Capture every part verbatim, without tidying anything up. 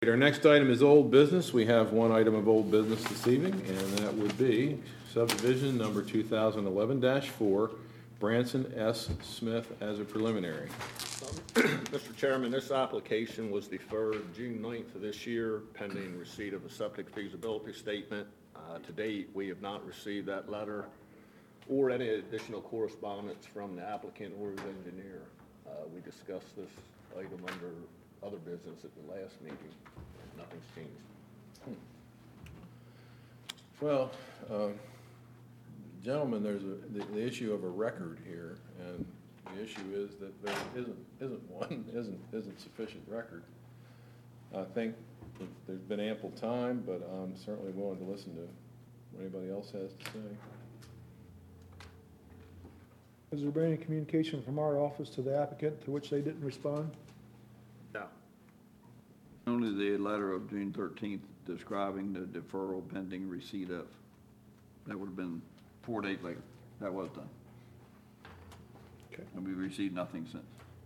Our next item is old business. We have one item of old business this evening, and that would be subdivision number two thousand eleven dash four, Branson S. Smith as a preliminary. Mister Chairman, this application was deferred June ninth of this year pending receipt of a septic feasibility statement. Uh, to date, we have not received that letter or any additional correspondence from the applicant or his engineer. Uh, we discussed this item under other business at the last meeting. Nothing's changed. Well, uh, gentlemen, there's a, the, the issue of a record here, and the issue is that there isn't, isn't one, isn't, isn't sufficient record. I think that there's been ample time, but I'm certainly willing to listen to what anybody else has to say. Has there been any communication from our office to the applicant to which they didn't respond? No. Only the letter of June thirteenth describing the deferral pending receipt of. That would have been four days later. That was done. Okay. And we received nothing since.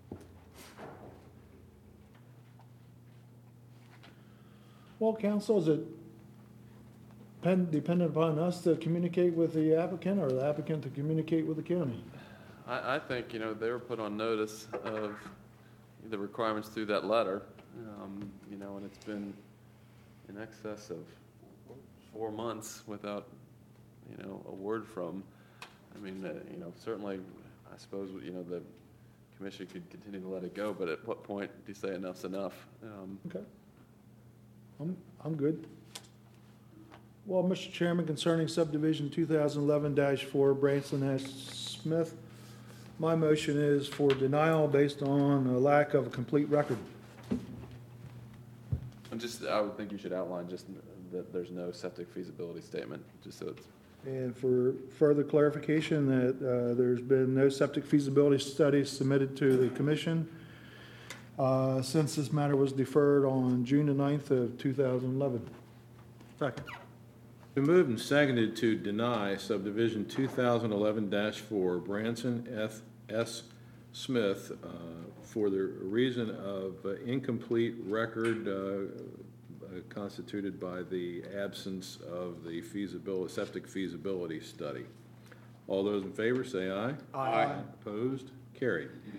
Well, council, is it pen- dependent upon us to communicate with the applicant or the applicant to communicate with the county? I, I think, you know, they were put on notice of the requirements through that letter, um, you know, and it's been in excess of four months without, you know, a word from, I mean, uh, you know, certainly, I suppose, you know, the commission could continue to let it go, but at what point do you say enough's enough? Um, Okay. I'm, I'm good. Well, Mister Chairman, concerning subdivision two thousand eleven dash four, Branson S. Smith, my motion is for denial based on a lack of a complete record. And just, I would think you should outline just that there's no septic feasibility statement, just so it's, And for further clarification, that uh, there's been no septic feasibility study submitted to the commission uh, since this matter was deferred on June the ninth of two thousand eleven. Second. Been moved and seconded to deny subdivision two thousand eleven dash four, Branson F. S. Smith, uh, for the reason of uh, incomplete record uh, uh, constituted by the absence of the feasibility, septic feasibility study. All those in favor say aye. Aye. Opposed? Carried.